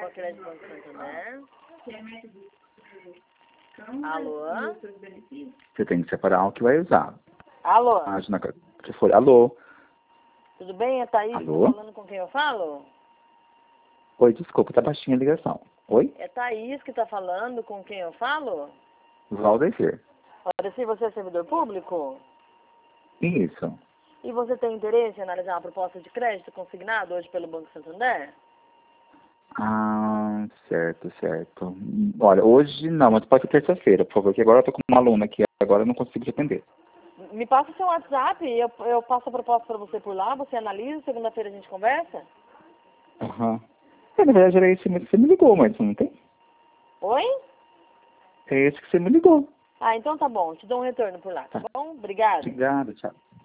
Crédito Banco Santander. Alô? Você tem que separar o que vai usar. Alô? Página, se for, alô? Tudo bem? É Thaís? Alô? Tô falando com quem eu falo? Oi, desculpa, tá baixinha a ligação. Oi? É Thaís que tá falando com quem eu falo? Valdecir. Valdecir, você é servidor público? Isso. E você tem interesse em analisar uma proposta de crédito consignado hoje pelo Banco Santander? Ah, certo, certo. Olha, hoje não, mas pode ser terça-feira, por favor, que agora eu tô com uma aluna aqui, agora eu não consigo te atender. Me passa o seu WhatsApp, eu passo a proposta para você por lá, você analisa, segunda-feira a gente conversa? Aham. Na verdade era esse mesmo que você me ligou, mas não tem? Oi? É esse que você me ligou. Ah, então tá bom, te dou um retorno por lá, tá Tá. bom? Obrigada. Obrigado, tchau.